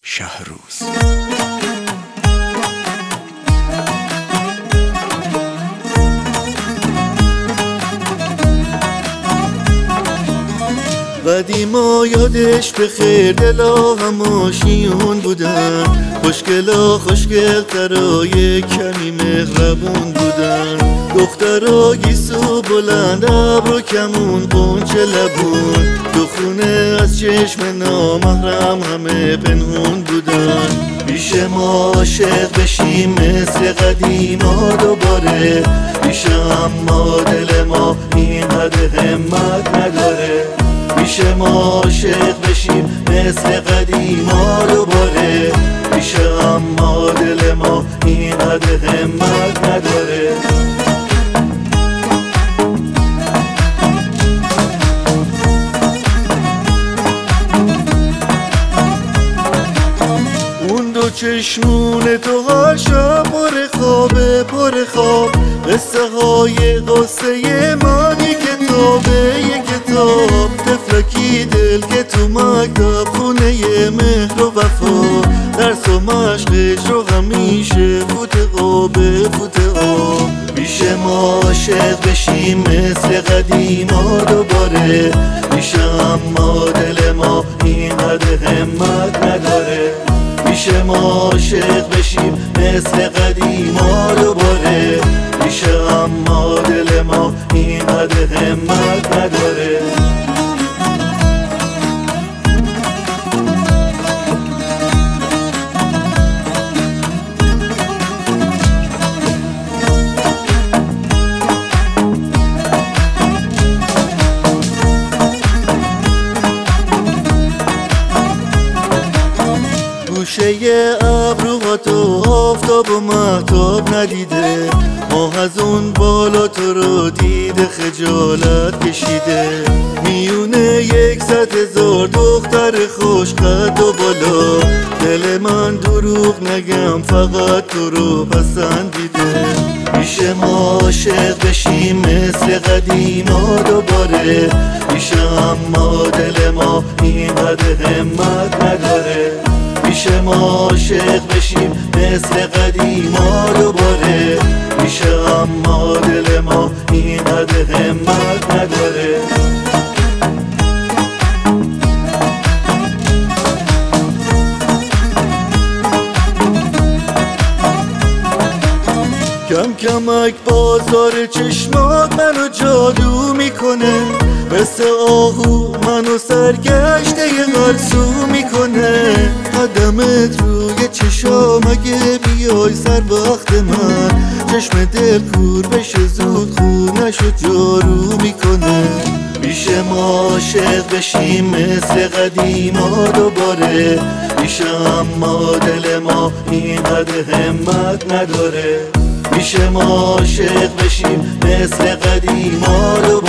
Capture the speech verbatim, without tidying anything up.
شهروز. قدیما یادش به خیر دلا هماشیون بودن، خوشگلا خوشگل ترای کمی مهربون بودن، دخترا گیسو بلند ابرو کمون قنچه لبون، دو خونه از چشم نامحرم همه پنهون بودن. پیش ما عاشق بشیم مثل قدیما دوباره، پیش اما دل ما اینقدر همت نداره. پیش ما عاشق بشیم مثل قدیما دوباره، پیش اما دل ما اینقدر همت نداره. اون دو چشمون تو هر شب پر خوابه پر خواب، قصه های قصه من یک کتابه یک کتاب، تفلکی دل که تو مکتب خونه مهر و وفا، درس و مشقش رو همیشه فوت قابه فوت آب. پیش ما عاشق بشیم مثل قدیما دوباره، پیش اما دل ما اینقدر همت نداره. پیش ما عاشق بشیم مثل قدیما دوباره، پیش اما دل ما اینقدر همت نداره. گوشه ابروها تو آفتاب و مهتاب ندیده، ماه از اون بالا تو رو دیده خجالت کشیده. میونه یک صد هزار دختر خوش قد و بالا، دل من دروغ نگم فقط تو رو پسندیده. پیش ما عاشق بشیم مثل قدیما دوباره، پیش اما دل ما اینقدر همت نداره. پیش ما عاشق بشیم مثل قدیما دوباره، پیش اما دل ما اینقدر همت نداره. کم کمک بازار چشمات منو جادو میکنه، مثل آهو منو سرگشته هر سو میکنه. قدمت روی چشام اگه بیای سر وقت من، چشم دل کور بشه زود خونشو جارو میکنه. پیش ما عاشق بشیم مثل قدیما دوباره، پیش اما دل ما اینقدر همت نداره. پیش ما عاشق بشیم مثل قدیما دوباره،